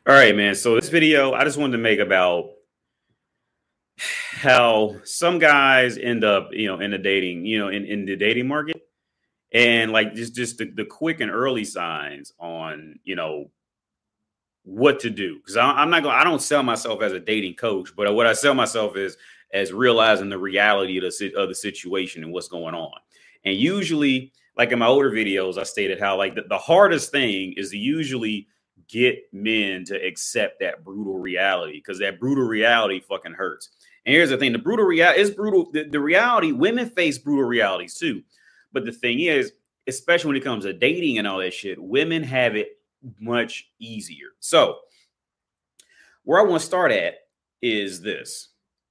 All right, man. So this video I just wanted to make about how some guys end up, in the dating, in the dating market, and like just the quick and early signs on, what to do. Because I'm not going. I don't sell myself as a dating coach, but what I sell myself is as realizing the reality of the situation and what's going on. And usually, like in my older videos, I stated how like the hardest thing is to usually get men to accept that brutal reality, because that brutal reality fucking hurts. And here's the thing: the brutal reality is brutal. The reality, women face brutal realities too. But the thing is, especially when it comes to dating and all that shit, women have it much easier. So, where I want to start at is this: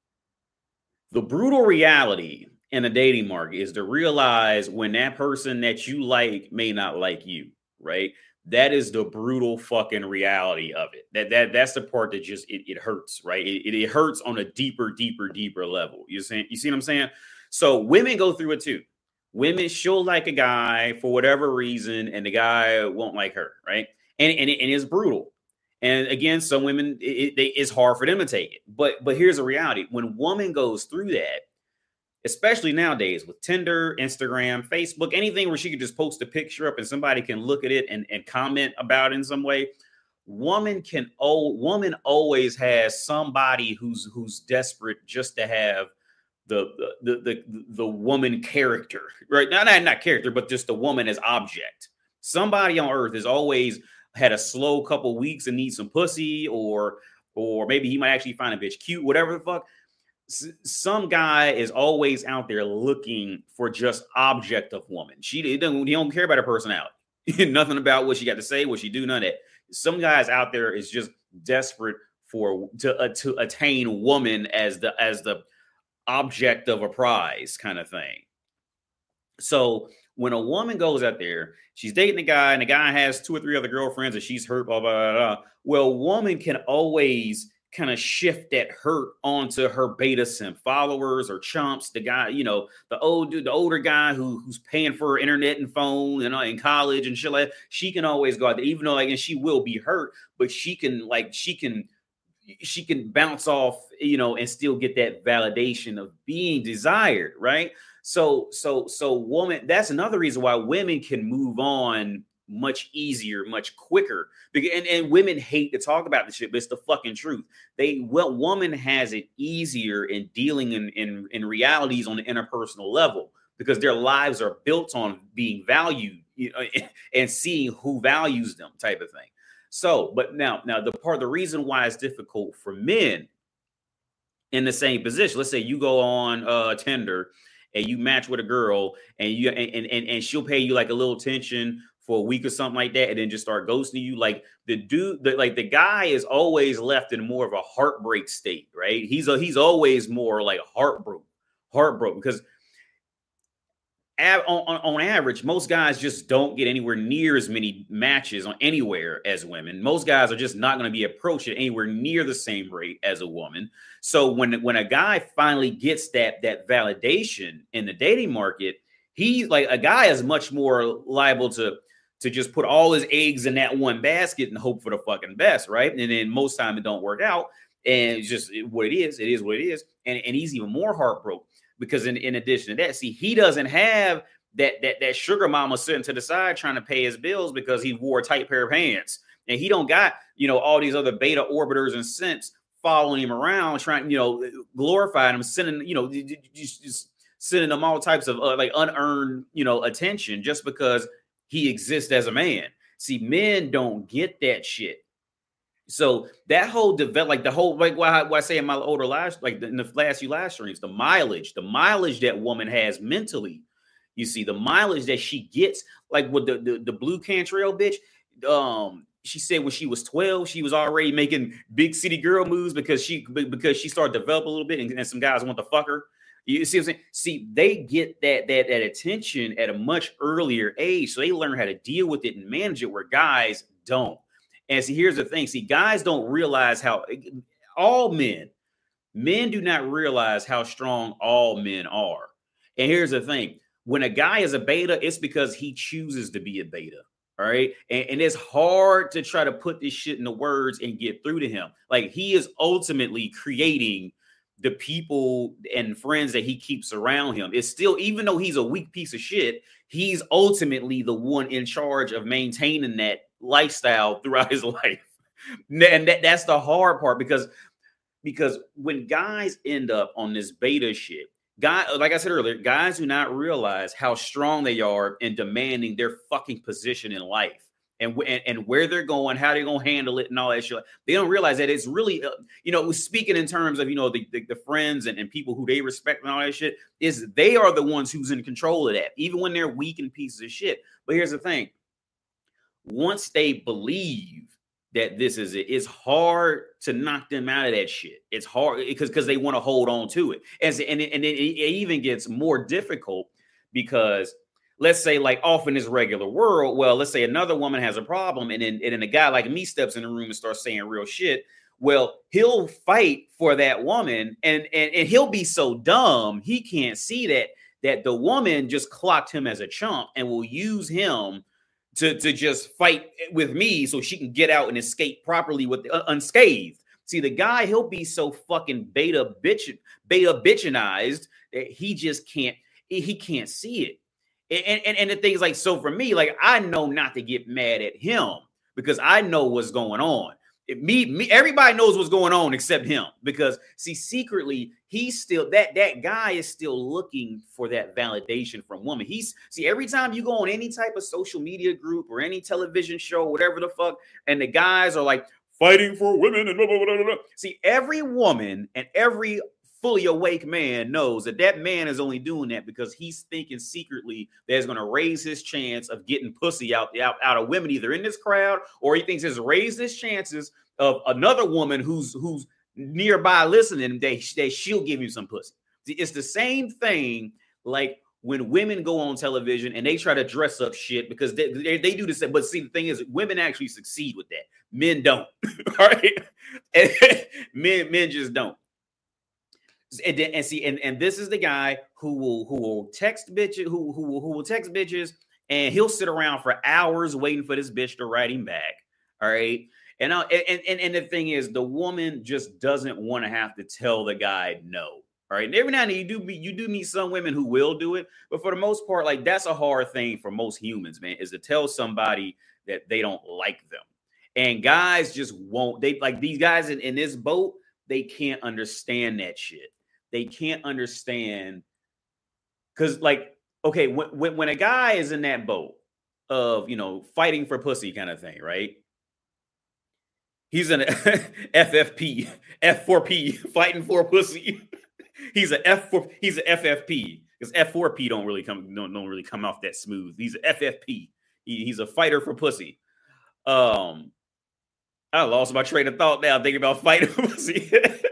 the brutal reality in the dating market is to realize when that person that you like may not like you, right? That is the brutal fucking reality of it. That's the part that just it hurts, right? It hurts on a deeper level. You see what I'm saying? So women go through it too. Women, she'll like a guy for whatever reason, and the guy won't like her, right? And it's brutal. And again, some women, it's hard for them to take it. But here's the reality: when a woman goes through that, especially nowadays with Tinder, Instagram, Facebook, anything where she could just post a picture up and somebody can look at it and comment about it in some way, woman always has somebody who's desperate just to have the woman character, right? Not character, but just the woman as object. Somebody on earth has always had a slow couple weeks and needs some pussy, or maybe he might actually find a bitch cute, whatever the fuck. Some guy is always out there looking for just object of woman. He don't care about her personality, nothing about what she got to say, what she do, none of that. Some guys out there is just desperate to attain woman as the object of a prize kind of thing. So when a woman goes out there, she's dating a guy, and the guy has 2 or 3 other girlfriends, and she's hurt, blah, blah, blah, blah. Well, woman can always kind of shift that hurt onto her beta simp followers or chumps. The guy, the older guy who's paying for her internet and phone and in college and shit like that. She can always go out there, even though and she will be hurt, but she can bounce off, and still get that validation of being desired, right? So woman, that's another reason why women can move on much easier, much quicker. And women hate to talk about this shit, but it's the fucking truth. Woman has it easier in dealing in realities on the interpersonal level, because their lives are built on being valued, and seeing who values them, type of thing. So, but now the reason why it's difficult for men in the same position. Let's say you go on Tinder and you match with a girl, and she'll pay you like a little attention for a week or something like that, and then just start ghosting you. Like the guy is always left in more of a heartbreak state, right? He's always more like heartbroken, because on average, most guys just don't get anywhere near as many matches on anywhere as women. Most guys are just not going to be approached at anywhere near the same rate as a woman. So when a guy finally gets that validation in the dating market, he's like, a guy is much more liable to just put all his eggs in that one basket and hope for the fucking best, right? And then most time it don't work out, and it's just what it is. It is what it is, and he's even more heartbroken. Because in addition to that, see, he doesn't have that sugar mama sitting to the side trying to pay his bills because he wore a tight pair of pants. And he don't got, all these other beta orbiters and simps following him around, trying, glorifying him, sending, just sending them all types of like unearned, attention just because he exists as a man. See, men don't get that shit. So that whole why I say in my older live, in the last few live streams, the mileage that woman has mentally, you see, the mileage that she gets, like with the Blue Cantrell bitch. She said when she was 12, she was already making big city girl moves because she started to develop a little bit, and some guys want to fuck her. You see what I'm saying? See, they get that attention at a much earlier age, so they learn how to deal with it and manage it, where guys don't. And see, here's the thing. See, guys don't realize how all men do not realize how strong all men are. And here's the thing. When a guy is a beta, it's because he chooses to be a beta. All right. And it's hard to try to put this shit into words and get through to him. Like, he is ultimately creating the people and friends that he keeps around him. It's still, even though he's a weak piece of shit, he's ultimately the one in charge of maintaining that lifestyle throughout his life. And that's the hard part, because when guys end up on this beta shit, like I said earlier, guys do not realize how strong they are in demanding their fucking position in life, and where they're going, how they're going to handle it, and all that shit. They don't realize that it's really, speaking in terms of, the friends and people who they respect and all that shit, is they are the ones who's in control of that, even when they're weak and pieces of shit. But here's the thing. Once they believe that this is it, it's hard to knock them out of that shit. It's hard because they want to hold on to it. And it even gets more difficult because, let's say, like, off in this regular world, well, let's say another woman has a problem, and then a guy like me steps in the room and starts saying real shit. Well, he'll fight for that woman, and he'll be so dumb he can't see that the woman just clocked him as a chump and will use him to just fight with me so she can get out and escape properly with unscathed. See, the guy, he'll be so fucking beta bitchinized that he just can't see it. And the thing is, like, so for me, like, I know not to get mad at him because I know what's going on. Everybody knows what's going on except him, because, see, secretly he's still that guy is still looking for that validation from women. Every time you go on any type of social media group or any television show, whatever the fuck, and the guys are like fighting for women and blah, blah, blah, blah, blah. See, every woman and every fully awake man knows that man is only doing that because he's thinking secretly that it's going to raise his chance of getting pussy out of women, either in this crowd, or he thinks it's raised his chances of another woman who's nearby listening, that she'll give you some pussy. See, it's the same thing like when women go on television and they try to dress up shit because they do the same. But see, the thing is, women actually succeed with that. Men don't. All right. And men just don't. And this is the guy who will text bitches, who will text bitches, and he'll sit around for hours waiting for this bitch to write him back. All right. And the thing is, the woman just doesn't want to have to tell the guy no. All right. And every now and then you do meet some women who will do it, but for the most part, like, that's a hard thing for most humans, man, is to tell somebody that they don't like them. And guys just won't. They, like, these guys in this boat, they can't understand that shit. They can't understand, because, like, okay, when a guy is in that boat of, fighting for pussy kind of thing, right? He's an FFP, F4P, fighting for pussy. He's an FFP, because F4P don't really come off that smooth. He's an FFP. He's a fighter for pussy. I lost my train of thought now thinking about fighting for pussy.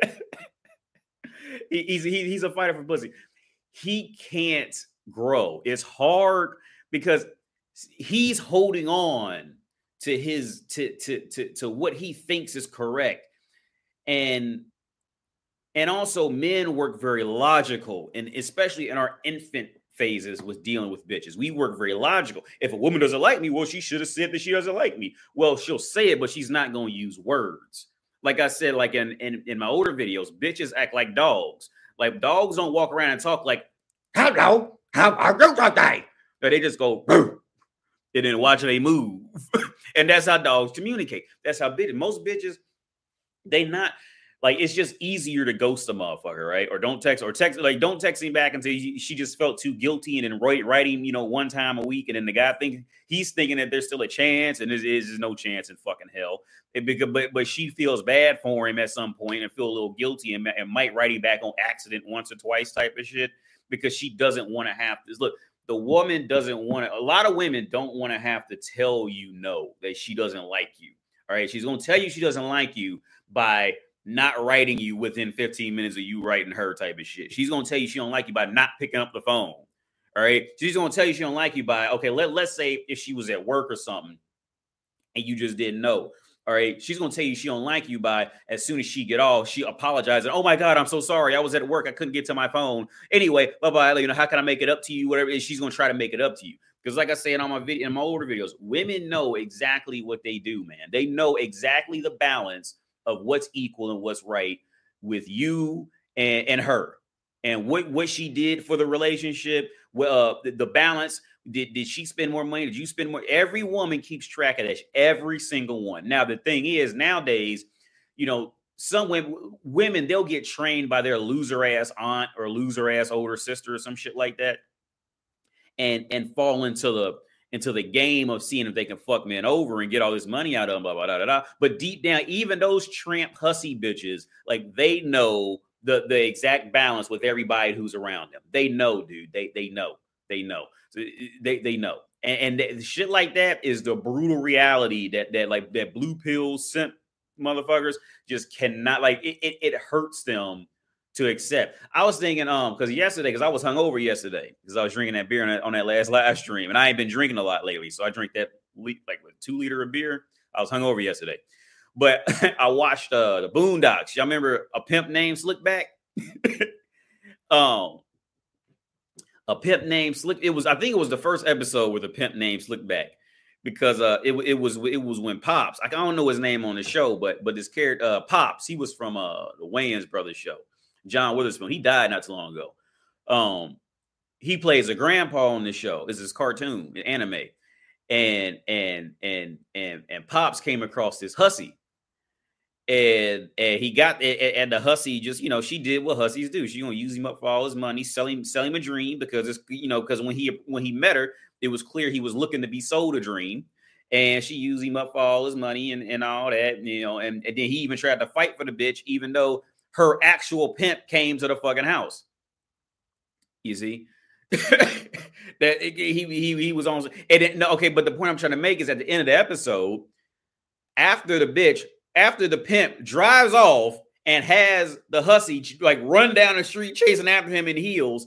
He's a fighter for pussy. He can't grow. It's hard because he's holding on to his to what he thinks is correct, and also men work very logical, and especially in our infant phases with dealing with bitches, we work very logical. If a woman doesn't like me, well, she should have said that she doesn't like me. Well, she'll say it, but she's not going to use words. Like I said, like in my older videos, bitches act like dogs. Like, dogs don't walk around and talk like, hello, how are you today? No, they just go, and then watch they move. And that's how dogs communicate. That's how most bitches, they not, like, it's just easier to ghost a motherfucker, right? Or don't text him back until she just felt too guilty, and then write him, one time a week. And then the guy he's thinking that there's still a chance, and there's no chance in fucking hell. But she feels bad for him at some point and feel a little guilty and might write him back on accident once or twice type of shit, because she doesn't want to have this. Look, the woman doesn't want to, a lot of women don't want to have to tell you no, that she doesn't like you. All right. She's going to tell you she doesn't like you by not writing you within 15 minutes of you writing her type of shit. She's going to tell you she don't like you by not picking up the phone. All right. She's going to tell you she don't like you by, okay, let's say if she was at work or something and you just didn't know. All right. She's going to tell you she don't like you by, as soon as she get off, she apologizes. Oh my God, I'm so sorry. I was at work. I couldn't get to my phone. Anyway, bye-bye. How can I make it up to you? Whatever. She's going to try to make it up to you. Because like I said on my video, in my older videos, women know exactly what they do, man. They know exactly the balance of what's equal and what's right with you and her. And what she did for the relationship, the balance. Did she spend more money? Did you spend more? Every woman keeps track of that. Every single one. Now, the thing is, nowadays, some women, they'll get trained by their loser ass aunt or loser ass older sister or some shit like that, and fall into the game of seeing if they can fuck men over and get all this money out of them, blah, blah, blah, blah, blah. But deep down, even those tramp hussy bitches, like, they know the exact balance with everybody who's around them. They know, dude. They know. So they know. And shit like that is the brutal reality that blue pill simp motherfuckers just cannot, like, it hurts them to accept. I was thinking, because I was hungover yesterday because I was drinking that beer on that last live stream, and I ain't been drinking a lot lately, so I drink that like 2 liter of beer. I was hungover yesterday, but I watched the Boondocks. Y'all remember A Pimp Named Slickback? A Pimp Named Slick. I think it was the first episode with a Pimp Named Slickback, because it was when Pops. I don't know his name on the show, but this character Pops, he was from the Wayans Brothers show. John Witherspoon, he died not too long ago. He plays a grandpa on the show. This is cartoon, anime, and Pops came across this hussy, and he got, and the hussy just, she did what hussies do. She gonna use him up for all his money, sell him a dream, because it's, because when he met her, it was clear he was looking to be sold a dream. And she used him up for all his money and all that, and then he even tried to fight for the bitch, even though her actual pimp came to the fucking house. You see, that he was on. Okay, but the point I'm trying to make is, at the end of the episode, after the pimp drives off and has the hussy like run down the street chasing after him in heels,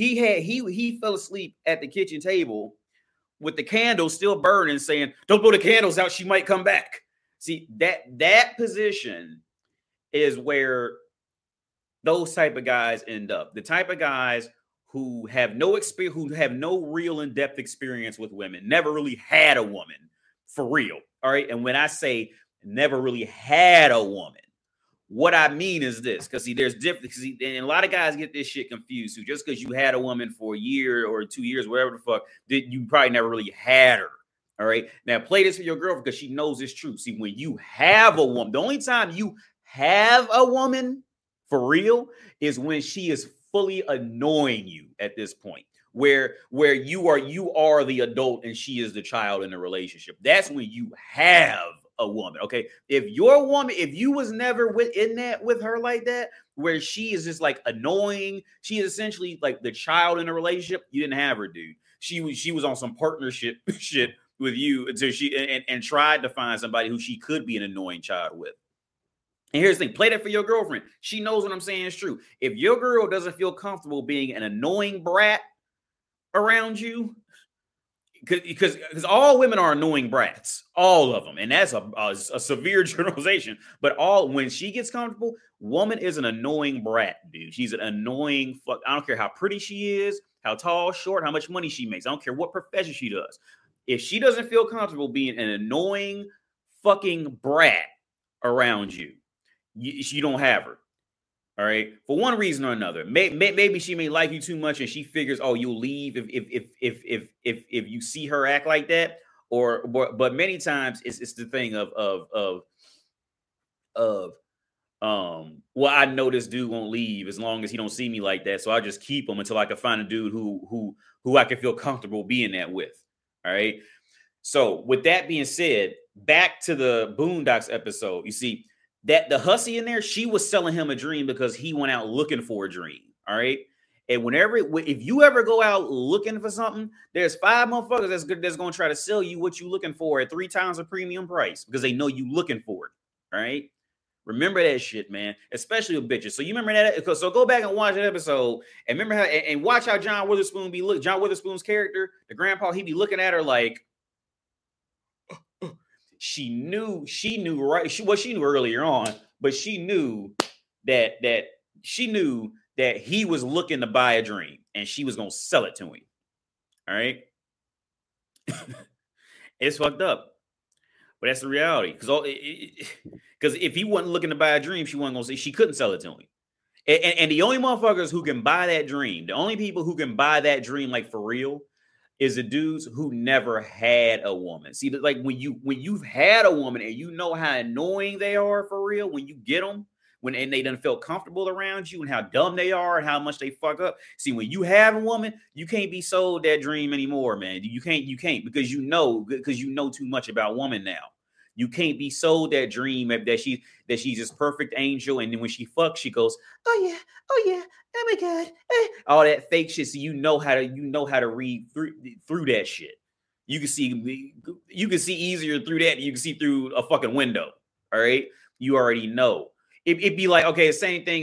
he fell asleep at the kitchen table with the candles still burning, saying, "Don't blow the candles out, she might come back." See, that position is where those type of guys end up. The type of guys who have no experience, who have no real in-depth experience with women, never really had a woman for real. All right. And when I say never really had a woman, what I mean is this, because see, there's difference. And a lot of guys get this shit confused. So just because you had a woman for a year or 2 years, whatever the fuck, you probably never really had her. All right. Now play this for your girlfriend, because she knows it's true. See, when you have a woman, the only time you have a woman for real is when she is fully annoying you at this point, where you are the adult and she is the child in the relationship. That's when you have a woman. Okay, if you was never with her like that, where she is just like annoying, she is essentially like the child in the relationship, you didn't have her, dude. She was on some partnership shit with you until she and tried to find somebody who she could be an annoying child with. And here's the thing, play that for your girlfriend. She knows what I'm saying is true. If your girl doesn't feel comfortable being an annoying brat around you, because all women are annoying brats, all of them. And that's a severe generalization. But when she gets comfortable, woman is an annoying brat, dude. She's an annoying fuck. I don't care how pretty she is, how tall, short, how much money she makes. I don't care what profession she does. If she doesn't feel comfortable being an annoying fucking brat around you, you don't have her. All right, for one reason or another. Maybe she may like you too much, and she figures, oh, you'll leave if you see her act like that. But many times it's the thing well, I know this dude won't leave as long as he don't see me like that, so I just keep him until I can find a dude who I can feel comfortable being that with. All right. So with that being said, back to the Boondocks episode. You see, that the hussy in there, she was selling him a dream because he went out looking for a dream. All right. And if you ever go out looking for something, there's 5 motherfuckers that's going to try to sell you what you looking for at 3 times the premium price because they know you looking for it. All right. Remember that shit, man, especially with bitches. So you remember that? So go back and watch that episode and remember how, and watch how John Witherspoon's character, the grandpa, he be looking at her like, she knew right. She knew earlier on, but she knew that he was looking to buy a dream and she was going to sell it to him. All right. It's fucked up. But that's the reality. Because if he wasn't looking to buy a dream, she wasn't gonna say she couldn't sell it to him. And the only motherfuckers who can buy that dream, the only people who can buy that dream like for real, is the dudes who never had a woman. See, like when you've had a woman and you know how annoying they are for real, when you get them, and they done feel comfortable around you and how dumb they are and how much they fuck up. See, when you have a woman, you can't be sold that dream anymore, man. You can't because you know too much about woman now. You can't be sold that dream that she's this perfect angel, and then when she fucks, she goes, oh yeah, oh my god, all that fake shit. So you know how to read through that shit. You can see easier through that than you can see through a fucking window. All right, you already know. It'd be like, okay, the same thing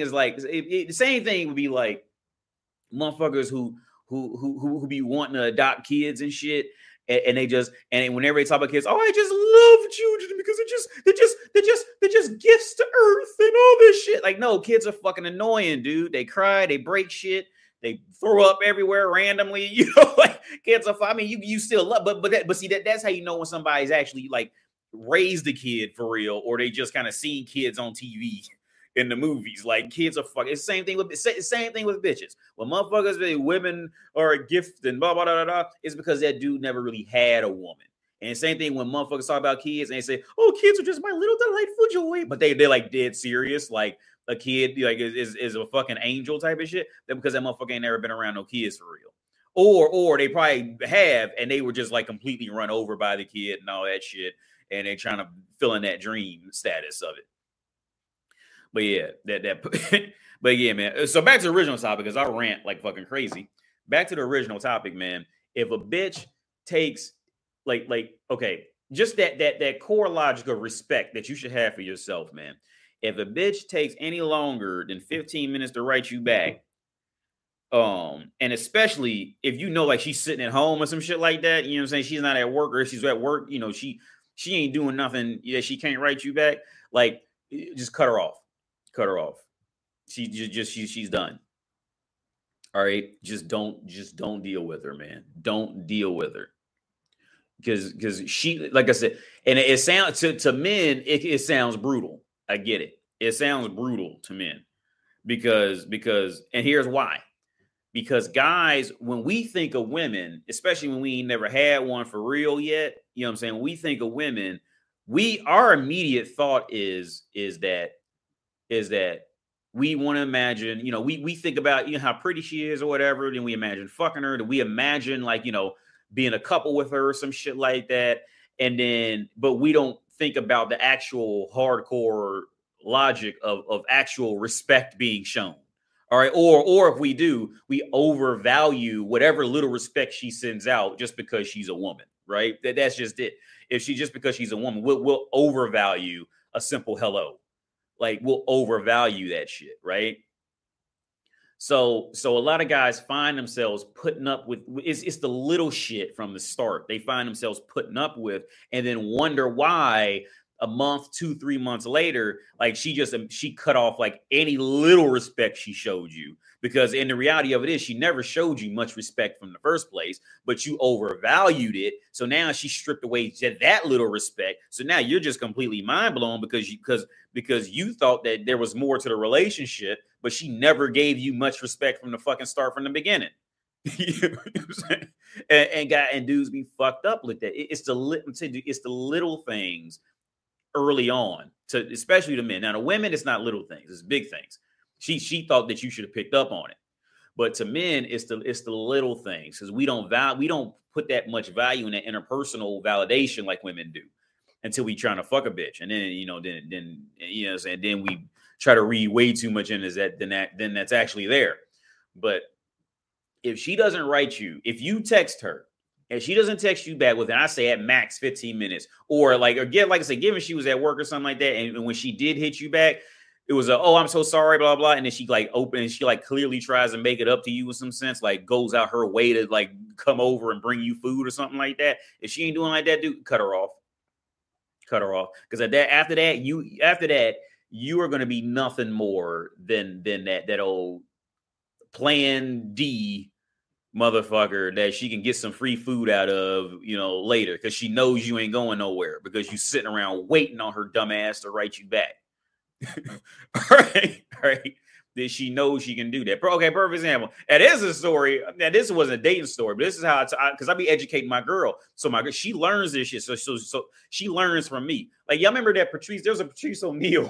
would be like motherfuckers who be wanting to adopt kids and shit. And whenever they talk about kids, oh, I just love children because they're just gifts to earth and all this shit. Like, no, kids are fucking annoying, dude. They cry, they break shit, they throw up everywhere randomly. You know, like kids are. I mean, you still love, but see that's how you know when somebody's actually like raised a kid for real, or they just kind of seen kids on TV. In the movies, like kids are fucking. It's the same thing with bitches. When motherfuckers say women are a gift and blah blah blah blah, it's because that dude never really had a woman. And the same thing when motherfuckers talk about kids and they say, "Oh, kids are just my little delightful joy," but they're like dead serious, like a kid like is a fucking angel type of shit. Then because that motherfucker ain't never been around no kids for real, or they probably have and they were just like completely run over by the kid and all that shit, and they're trying to fill in that dream status of it. But yeah, but yeah, man. So back to the original topic, because I rant like fucking crazy. Back to the original topic, man. If a bitch takes like okay, just that core logic of respect that you should have for yourself, man. If a bitch takes any longer than 15 minutes to write you back, and especially if you know like she's sitting at home or some shit like that, you know what I'm saying? She's not at work, or if she's at work, you know, she ain't doing nothing that she can't write you back. Like, just cut her off. Cut her off. She's done. All right. Just don't deal with her, man. Don't deal with her. Because she, like I said, and it sounds to men, it sounds brutal. I get it. It sounds brutal to men. Because and here's why. Because guys, when we think of women, especially when we ain't never had one for real yet, you know what I'm saying? When we think of women, our immediate thought is that we want to imagine, you know, we think about, you know, how pretty she is or whatever. Then we imagine fucking her. Then we imagine like, you know, being a couple with her or some shit like that. And then, but we don't think about the actual hardcore logic of actual respect being shown. All right. Or if we do, we overvalue whatever little respect she sends out just because she's a woman. Right. That's just it. If just because she's a woman, we'll overvalue a simple hello. Like we'll overvalue that shit, right? So a lot of guys find themselves putting up with it's the little shit from the start. They find themselves putting up with, and then wonder why a month, 2-3 months later, like she cut off like any little respect she showed you. Because in the reality of it is she never showed you much respect from the first place, but you overvalued it. So now she stripped away that little respect. So now you're just completely mind blown because you thought that there was more to the relationship, but she never gave you much respect from the fucking start, from the beginning. You know what I'm saying? And dudes be fucked up with that. It's the little things early on, to especially the men. Now the women, it's not little things, it's big things. She thought that you should have picked up on it, but to men, it's the little things, because we don't put that much value in that interpersonal validation like women do until we trying to fuck a bitch, and then you know and then we try to read way too much into that then that's actually there. But if she doesn't write you, if you text her and she doesn't text you back within, I say at max 15 minutes, or like I said, given she was at work or something like that, and when she did hit you back, it was oh, I'm so sorry, blah, blah. And then she like opens, she like clearly tries to make it up to you in some sense, like goes out her way to like come over and bring you food or something like that. If she ain't doing like that, dude, cut her off. Cut her off. Because after that, you are going to be nothing more than that old plan D motherfucker that she can get some free food out of, later, because she knows you ain't going nowhere because you sitting around waiting on her dumb ass to write you back. All right. That she knows she can do that. Okay, perfect example. And this is a story. Now, this wasn't a dating story, but this is how because I be educating my girl. So she learns this shit. So she learns from me. Like, y'all remember that there's a Patrice O'Neal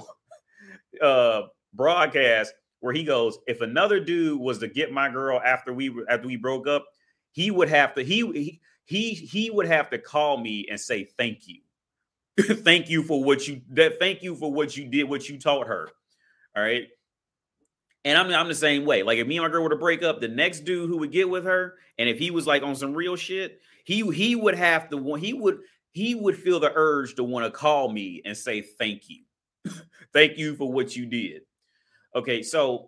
broadcast where he goes, if another dude was to get my girl after we broke up, he would have to he would have to call me and say thank you. Thank you for what you did, what you taught her. All right. And I'm the same way. Like, if me and my girl were to break up, the next dude who would get with her, and if he was like on some real shit, he would have to he would feel the urge to want to call me and say thank you. Thank you for what you did. Okay, so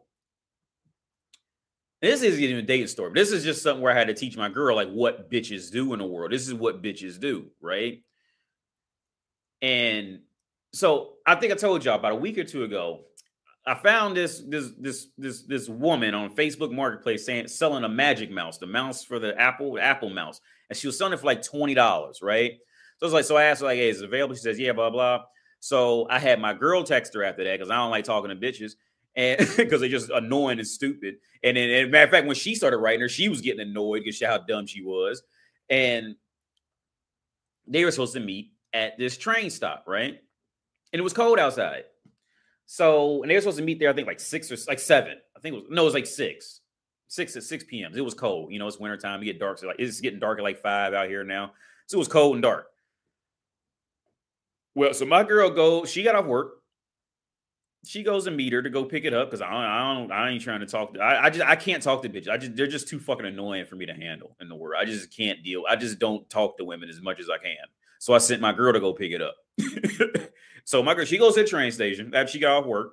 this isn't even a dating story. This is just something where I had to teach my girl like what bitches do in the world. This is what bitches do, right? And so I think I told y'all about a week or two ago, I found this woman on Facebook Marketplace selling a magic mouse, the mouse for the Apple mouse, and she was selling it for like $20, right? So I asked her, like, hey, is it available? She says, yeah, blah blah. So I had my girl text her after that because I don't like talking to bitches, and because they're just annoying and stupid. And then, as a matter of fact, when she started writing her, she was getting annoyed because how dumb she was. And they were supposed to meet at this train stop, right? And it was cold outside. So, and they were supposed to meet there, I think like 6 or like 7. It was like 6 at 6 p.m. It was cold. It's wintertime. You get dark. So it's getting dark at like 5 out here now. So it was cold and dark. Well, so my girl she got off work. She goes to meet her to go pick it up because I ain't trying to talk. I can't talk to bitches. They're just too fucking annoying for me to handle in the world. I just can't deal. I just don't talk to women as much as I can. So I sent my girl to go pick it up. So my girl, she goes to the train station after she got off work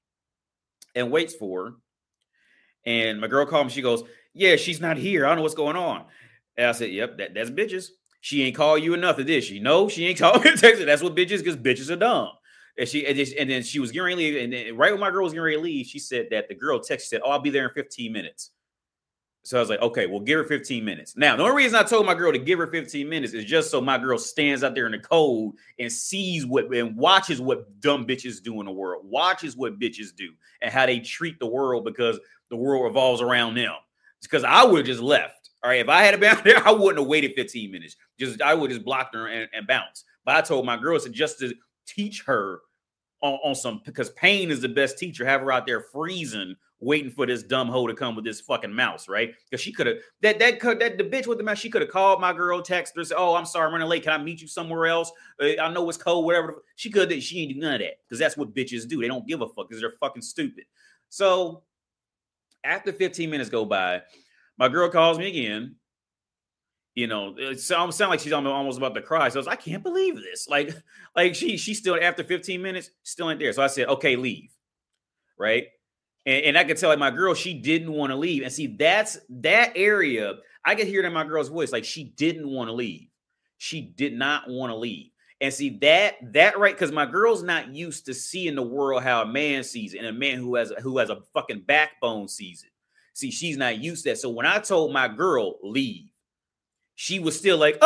and waits for her. And my girl called me. She goes, yeah, she's not here. I don't know what's going on. And I said, yep, that's bitches. She ain't call you enough, did she? No, she ain't called me and texted. That's what bitches, because bitches are dumb. And then she was getting ready to leave. And then right when my girl was getting ready to leave, she said that the girl said, oh, I'll be there in 15 minutes. So I was like, okay, well, give her 15 minutes. Now, the only reason I told my girl to give her 15 minutes is just so my girl stands out there in the cold and sees and watches what dumb bitches do in the world, watches what bitches do and how they treat the world because the world revolves around them. It's because I would have just left. All right. If I had been out there, I wouldn't have waited 15 minutes. I would just block her and bounce. But I told my girl just to teach her on some, because pain is the best teacher. Have her out there freezing, waiting for this dumb hoe to come with this fucking mouse, right? Because she could have the bitch with the mouse. She could have called my girl, texted her, said, "Oh, I'm sorry, I'm running late. Can I meet you somewhere else? I know it's cold, whatever." She could. She ain't do none of that because that's what bitches do. They don't give a fuck because they're fucking stupid. So after 15 minutes go by, my girl calls me again. It sounds like she's almost about to cry. So I was like, I can't believe this. Like she still, after 15 minutes, still ain't there. So I said, okay, leave. Right. And I could tell, like, my girl, she didn't want to leave. And see, that area, I could hear it in my girl's voice. Like, she didn't want to leave. She did not want to leave. And see that right. Cause my girl's not used to seeing the world how a man sees it, and a man who has a fucking backbone sees it. See, she's not used to that. So when I told my girl leave, she was still like,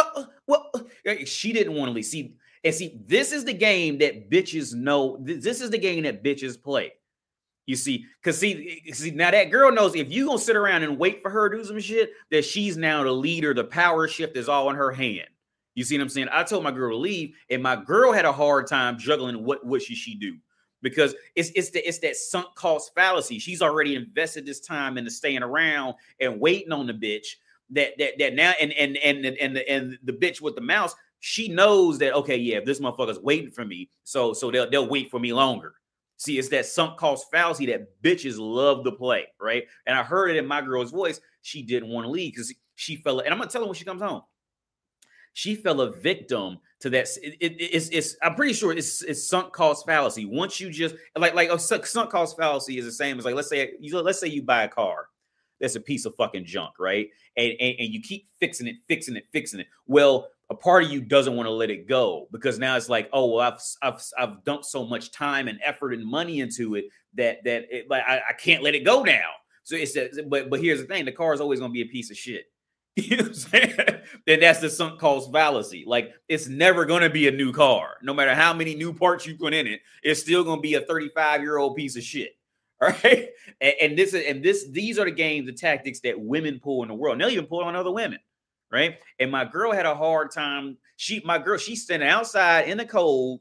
she didn't want to leave. See, this is the game that bitches know. This is the game that bitches play. You see, because see, now that girl knows if you gonna sit around and wait for her to do some shit, that she's now the leader. The power shift is all in her hand. You see what I'm saying? I told my girl to leave, and my girl had a hard time juggling what should she do, because it's that sunk cost fallacy. She's already invested this time into staying around and waiting on the bitch. That now and the bitch with the mouse, she knows that, okay, yeah, if this motherfucker's waiting for me, so they'll wait for me longer. See, it's that sunk cost fallacy that bitches love to play, right? And I heard it in my girl's voice. She didn't want to leave because she fell, and I'm gonna tell her when she comes home. She fell a victim to that. It's I'm pretty sure it's sunk cost fallacy. Once you just like a sunk cost fallacy is the same as, like, let's say you buy a car that's a piece of fucking junk, right? And you keep fixing it. Well, a part of you doesn't want to let it go, because now it's like, oh, well, I've dumped so much time and effort and money into it that I can't let it go now. So it's that, but here's the thing: the car is always going to be a piece of shit. You know what I'm saying? Then that's the sunk cost fallacy. Like, it's never going to be a new car. No matter how many new parts you put in it, it's still going to be a 35-year-old piece of shit. All right. These are the games, the tactics that women pull in the world. And they'll even pull on other women. Right. And my girl had a hard time. She's standing outside in the cold.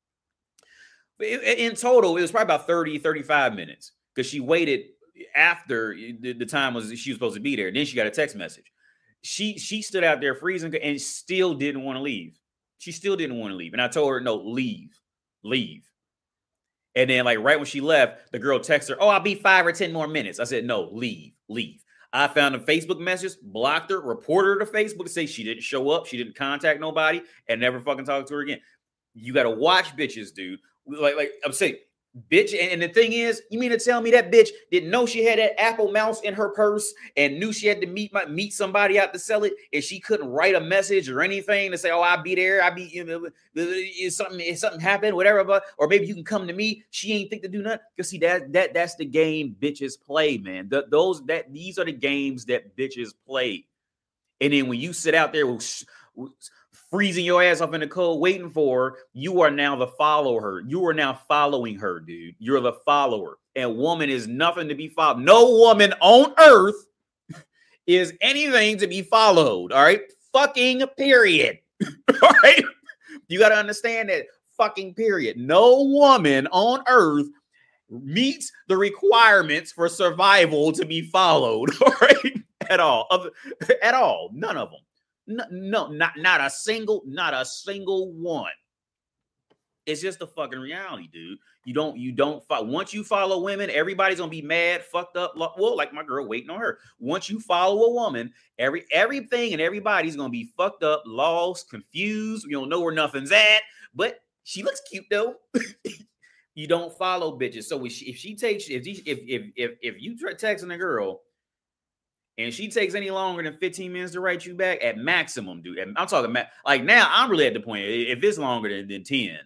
In total, it was probably about 30, 35 minutes because she waited after the time she was supposed to be there. And then she got a text message. She stood out there freezing and still didn't want to leave. She still didn't want to leave. And I told her, no, leave. And then, like, right when she left, the girl texted her, oh, I'll be 5 or 10 more minutes. I said, no, leave. I found a Facebook message, blocked her, reported her to Facebook to say she didn't show up. She didn't contact nobody and never fucking talk to her again. You got to watch bitches, dude. Like I'm saying, bitch. And the thing is, you mean to tell me that bitch didn't know she had that Apple mouse in her purse and knew she had to meet somebody out to sell it, and she couldn't write a message or anything to say, oh, I'll be there. I'll be, if something happened, whatever. Or maybe you can come to me. She ain't think to do nothing. Because see, that's the game bitches play, man. These are the games that bitches play. And then when you sit out there freezing your ass off in the cold, waiting for her, you are now the follower. You are now following her, dude. You're the follower. And woman is nothing to be followed. No woman on earth is anything to be followed. All right. Fucking period. All right. You got to understand that. Fucking period. No woman on earth meets the requirements for survival to be followed. All right. At all. None of them. No, not a single one. It's just the fucking reality, dude. You don't follow. Once you follow women, everybody's gonna be mad, fucked up. Well, like my girl waiting on her. Once you follow a woman, everything and everybody's gonna be fucked up, lost, confused. You don't know where nothing's at. But she looks cute though. You don't follow bitches. So if you try texting a girl, and she takes any longer than 15 minutes to write you back, at maximum, dude. I'm talking like now. I'm really at the point. If it's longer than 10,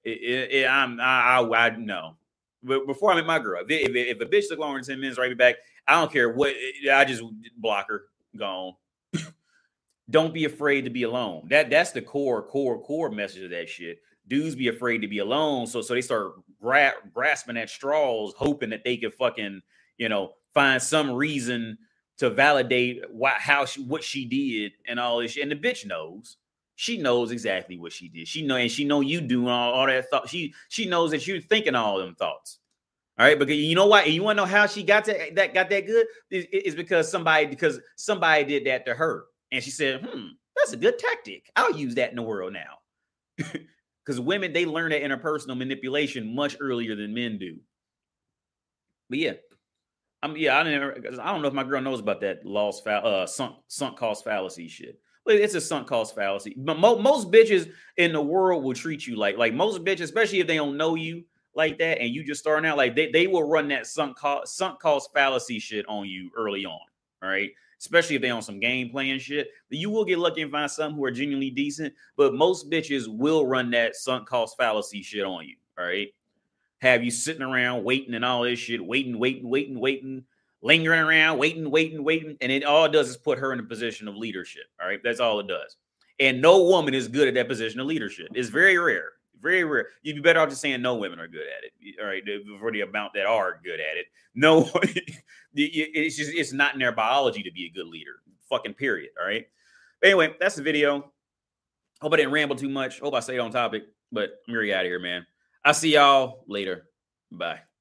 I know. But before I met my girl, if a bitch took longer than 10 minutes to write me back, I don't care what. I just block her. Gone. Don't be afraid to be alone. That's the core message of that shit. Dudes be afraid to be alone, so they start grasping at straws, hoping that they can fucking find some reason to validate what she did and all this shit. And the bitch knows. She knows exactly what she did. She know you doing all that thought. She knows that you're thinking all them thoughts. All right, because you know why? And you want to know how she got that good? It's because somebody did that to her. And she said, that's a good tactic. I'll use that in the world now. Because women, they learn that interpersonal manipulation much earlier than men do. But yeah. I don't know if my girl knows about that sunk cost fallacy shit. But it's a sunk cost fallacy. But most bitches in the world will treat you like most bitches, especially if they don't know you like that and you just starting out, like they will run that sunk cost fallacy shit on you early on. All right. Especially if they on some game playing shit. But you will get lucky and find some who are genuinely decent. But most bitches will run that sunk cost fallacy shit on you. All right. Have you sitting around waiting and all this shit, waiting, lingering around, waiting. And it all it does is put her in a position of leadership. All right. That's all it does. And no woman is good at that position of leadership. It's very rare. Very rare. You'd be better off just saying no women are good at it. All right. For the amount that are good at it. No, it's not in their biology to be a good leader. Fucking period. All right. But anyway, that's the video. Hope I didn't ramble too much. Hope I stayed on topic, but I'm really out of here, man. I'll see y'all later. Bye.